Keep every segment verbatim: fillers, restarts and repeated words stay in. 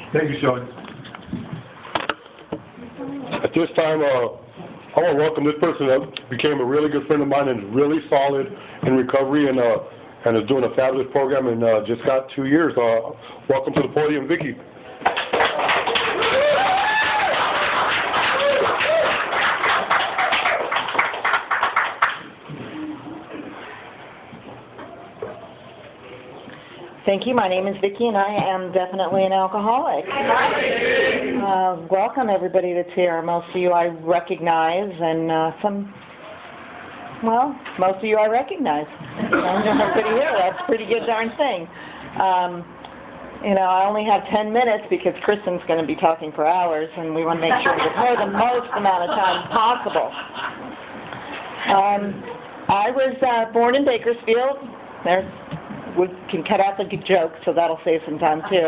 Thank you, Sean. At this time, uh, I want to welcome this person that became a really good friend of mine and is really solid in recovery and uh, and is doing a fabulous program and uh, just got two years. Uh, welcome to the podium, Vicki. Thank you. My name is Vicki, and I am definitely an alcoholic. Uh, welcome, everybody that's here. Most of you I recognize, and uh, some, well, most of you I recognize. I know everybody here. That's a pretty good darn thing. Um, you know, I only have ten minutes because Kristen's going to be talking for hours, and we want to make sure we give her the most amount of time possible. Um, I was uh, born in Bakersfield. There's We can cut out the jokes, so that'll save some time, too.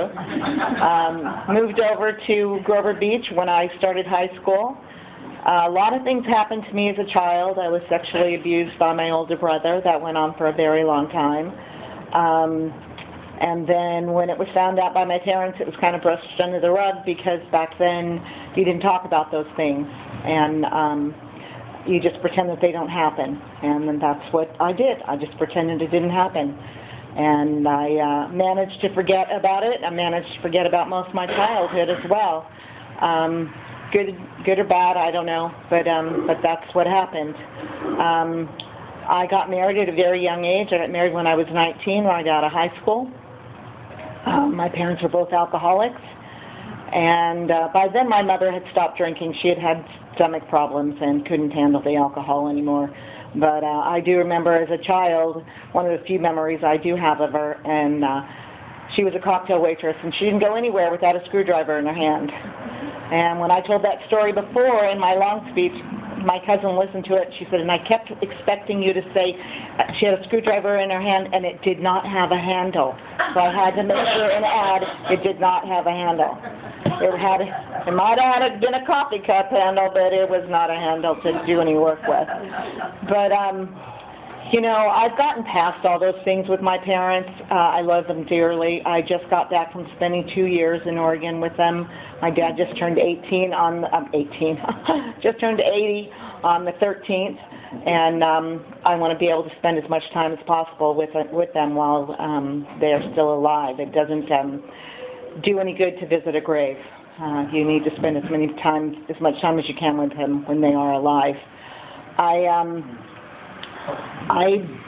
Um, moved over to Grover Beach when I started high school. Uh, a lot of things happened to me as a child. I was sexually abused by my older brother. That went on for a very long time. Um, and then when it was found out by my parents, it was kind of brushed under the rug because back then you didn't talk about those things. And um, you just pretend that they don't happen. And then that's what I did. I just pretended it didn't happen. And I uh, managed to forget about it. I managed to forget about most of my childhood as well. Um, good, good or bad, I don't know, but um, but that's what happened. Um, I got married at a very young age. I got married when I was nineteen, when I got out of high school. Um, my parents were both alcoholics, and uh, by then my mother had stopped drinking. She had had stomach problems and couldn't handle the alcohol anymore. But uh, I do remember as a child, one of the few memories I do have of her, and uh, she was a cocktail waitress, and she didn't go anywhere without a screwdriver in her hand. And when I told that story before in my long speech, my cousin listened to it. She said, and I kept expecting you to say uh, she had a screwdriver in her hand, and it did not have a handle. So I had to make sure and add it did not have a handle. It had, it might have been a coffee cup handle, but it was not a handle to do any work with. But, um, you know, I've gotten past all those things with my parents. Uh, I love them dearly. I just got back from spending two years in Oregon with them. My dad just turned eighteen on, um, eighteen, just turned eighty on the thirteenth. And um, I want to be able to spend as much time as possible with, with them while um, they're still alive. It doesn't um, do any good to visit a grave. Uh, you need to spend as many time, as much time as you can with them when they are alive. I um, I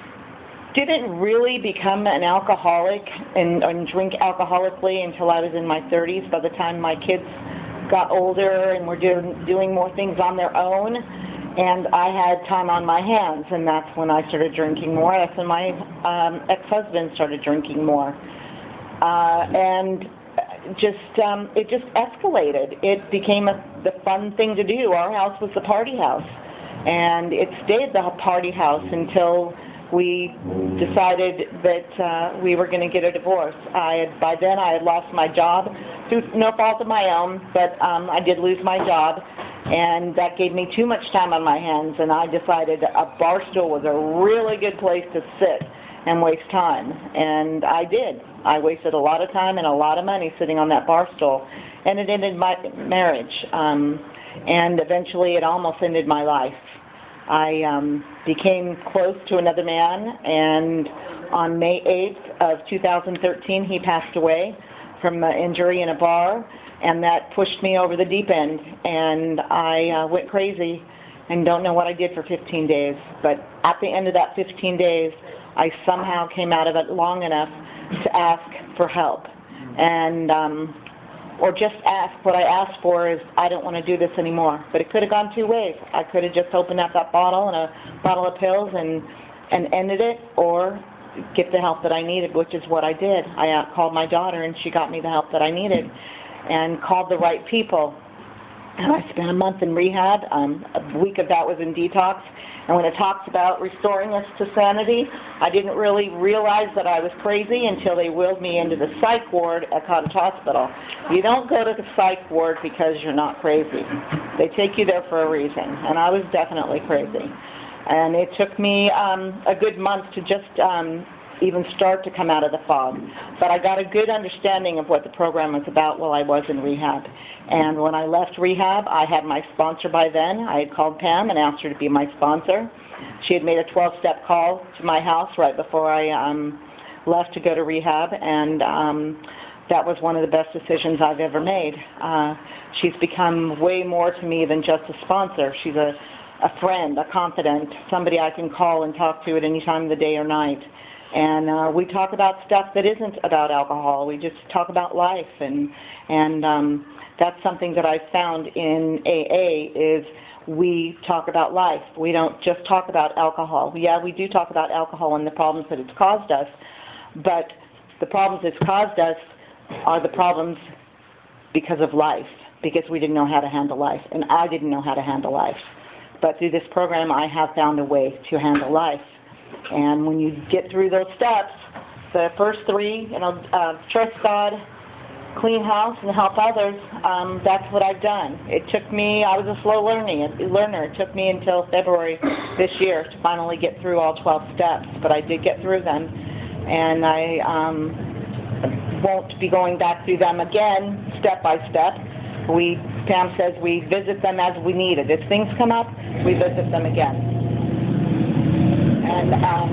didn't really become an alcoholic and, and drink alcoholically until I was in my thirties. By the time my kids got older and were doing doing more things on their own, and I had time on my hands, and that's when I started drinking more. That's when my um, ex-husband started drinking more, uh, and just um, it just escalated. It became a, the fun thing to do. Our house was the party house, and it stayed the party house until we decided that uh, we were going to get a divorce. I had, by then I had lost my job through no fault of my own, but um, I did lose my job, and that gave me too much time on my hands, and I decided a bar stool was a really good place to sit and waste time, and I did. I wasted a lot of time and a lot of money sitting on that bar stool, and it ended my marriage, um, and eventually it almost ended my life. I um, became close to another man, and on May eighth of two thousand thirteen, he passed away from an injury in a bar, and that pushed me over the deep end, and I uh, went crazy and don't know what I did for fifteen days, but at the end of that fifteen days, I somehow came out of it long enough to ask for help, and um, or just ask. What I asked for is, I don't want to do this anymore. But it could have gone two ways. I could have just opened up that bottle and a bottle of pills and and ended it, or get the help that I needed, which is what I did. I uh, called my daughter, and she got me the help that I needed, and called the right people. And I spent a month in rehab. Um, a week of that was in detox. And when it talks about restoring us to sanity, I didn't really realize that I was crazy until they wheeled me into the psych ward at Cottage Hospital. You don't go to the psych ward because you're not crazy. They take you there for a reason, and I was definitely crazy. And it took me um, a good month to just um, even start to come out of the fog. But I got a good understanding of what the program was about while I was in rehab. And when I left rehab, I had my sponsor by then. I had called Pam and asked her to be my sponsor. She had made a twelve-step call to my house right before I um, left to go to rehab, and um, that was one of the best decisions I've ever made. Uh, she's become way more to me than just a sponsor. She's a, a friend, a confidant, somebody I can call and talk to at any time of the day or night. And uh, we talk about stuff that isn't about alcohol. We just talk about life, and and um, that's something that I've found in A A is we talk about life. We don't just talk about alcohol. Yeah, we do talk about alcohol and the problems that it's caused us, but the problems it's caused us are the problems because of life, because we didn't know how to handle life, and I didn't know how to handle life. But through this program, I have found a way to handle life. And when you get through those steps, the first three, you know, uh, trust God, clean house, and help others, um, that's what I've done. It took me, I was a slow learning, a learner. It took me until February this year to finally get through all twelve steps, but I did get through them. And I um, won't be going back through them again, step by step. We, Pam says we visit them as we need it. If things come up, we visit them again. And um,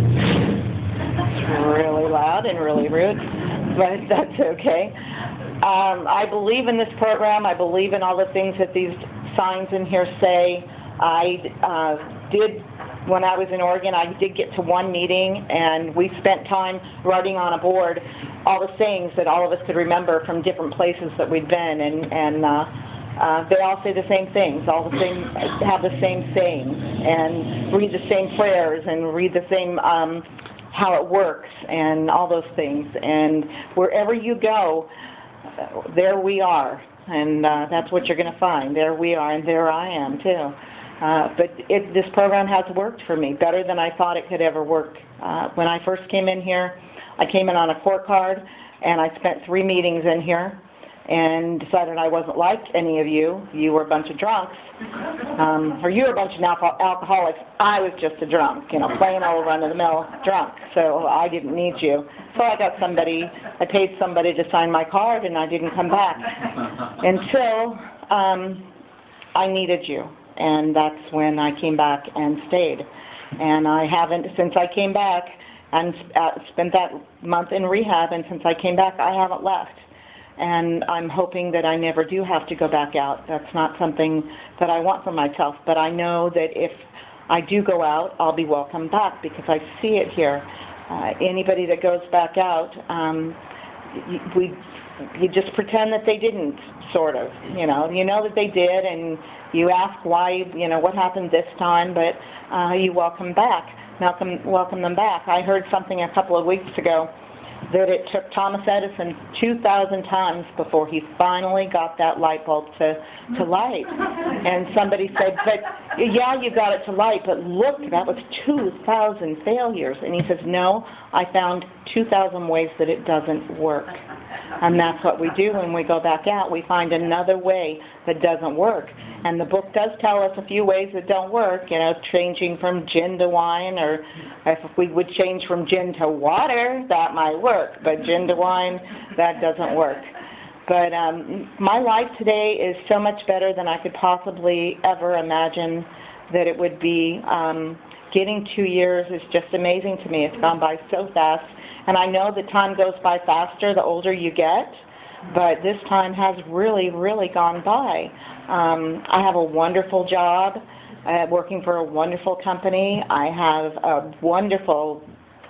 it's really loud and really rude, but that's okay. Um, I believe in this program. I believe in all the things that these signs in here say. I uh, did, when I was in Oregon, I did get to one meeting, and we spent time writing on a board all the sayings that all of us could remember from different places that we'd been, and, and uh, uh, they all say the same things, all the same, have the same sayings, and read the same prayers, and read the same um, how it works, and all those things. And wherever you go, there we are, and uh, that's what you're going to find. There we are, and there I am, too. Uh, but it, this program has worked for me better than I thought it could ever work. Uh, when I first came in here, I came in on a court card, and I spent three meetings in here and decided I wasn't like any of you. You were a bunch of drunks, um, or you were a bunch of alcohol alcoholics. I was just a drunk, you know, plain old run-of-the-mill drunk, so I didn't need you. So I got somebody, I paid somebody to sign my card, and I didn't come back until um, I needed you. And that's when I came back and stayed. And I haven't, since I came back and uh, spent that month in rehab, and since I came back, I haven't left. And I'm hoping that I never do have to go back out. That's not something that I want for myself, but I know that if I do go out, I'll be welcomed back because I see it here. Uh, anybody that goes back out, um, we, you just pretend that they didn't, sort of, you know. You know that they did, and you ask why, you know, what happened this time, but uh, you welcome back, welcome, welcome them back. I heard something a couple of weeks ago that it took Thomas Edison two thousand times before he finally got that light bulb to, to light. And somebody said, but yeah, you got it to light, but look, that was two thousand failures. And he says, no, I found two thousand ways that it doesn't work. And that's what we do when we go back out. We find another way that doesn't work. And the book does tell us a few ways that don't work, you know, changing from gin to wine, or if we would change from gin to water, that might work. But gin to wine, that doesn't work. But um, my life today is so much better than I could possibly ever imagine that it would be. Um, getting two years is just amazing to me. It's gone by so fast. And I know that time goes by faster the older you get, but this time has really, really gone by. Um, I have a wonderful job, uh, working for a wonderful company. I have a wonderful,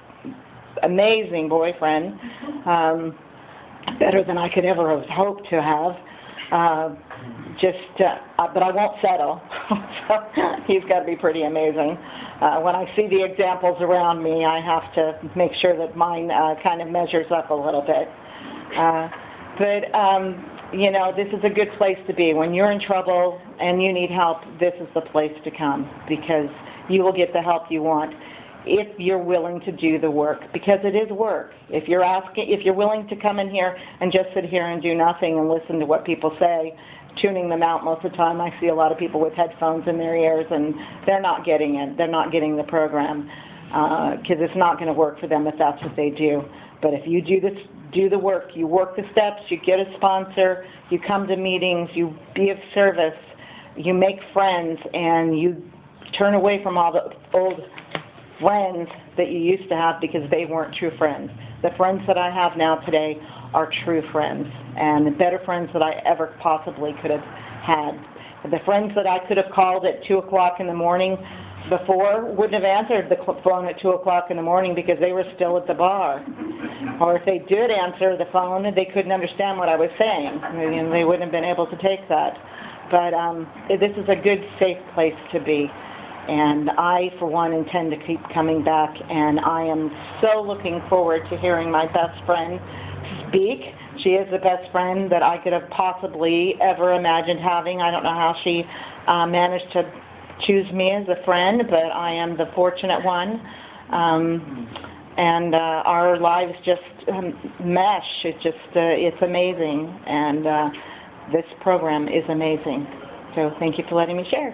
amazing boyfriend, um, better than I could ever have hoped to have. Uh, just, uh, but I won't settle. So he's got to be pretty amazing. Uh, when I see the examples around me, I have to make sure that mine uh, kind of measures up a little bit. Uh, but, um, you know, this is a good place to be. When you're in trouble and you need help, this is the place to come, because you will get the help you want if you're willing to do the work, because it is work. If you're asking, if you're willing to come in here and just sit here and do nothing and listen to what people say, tuning them out most of the time. I see a lot of people with headphones in their ears, and they're not getting it. They're not getting the program. because it's not going to work for them if that's what they do. But if you do this, do the work, you work the steps, you get a sponsor, you come to meetings, you be of service, you make friends, and you turn away from all the old friends that you used to have because they weren't true friends. The friends that I have now today are true friends, and the better friends that I ever possibly could have had. The friends that I could have called at two o'clock in the morning before wouldn't have answered the phone at two o'clock in the morning because they were still at the bar. Or if they did answer the phone, they couldn't understand what I was saying, and they wouldn't have been able to take that. But um, this is a good, safe place to be. And I, for one, intend to keep coming back, and I am so looking forward to hearing my best friend speak. She is the best friend that I could have possibly ever imagined having. I don't know how she uh, managed to choose me as a friend, but I am the fortunate one. Um, and uh, our lives just um, mesh. It just, uh, it's amazing, and uh, this program is amazing. So thank you for letting me share.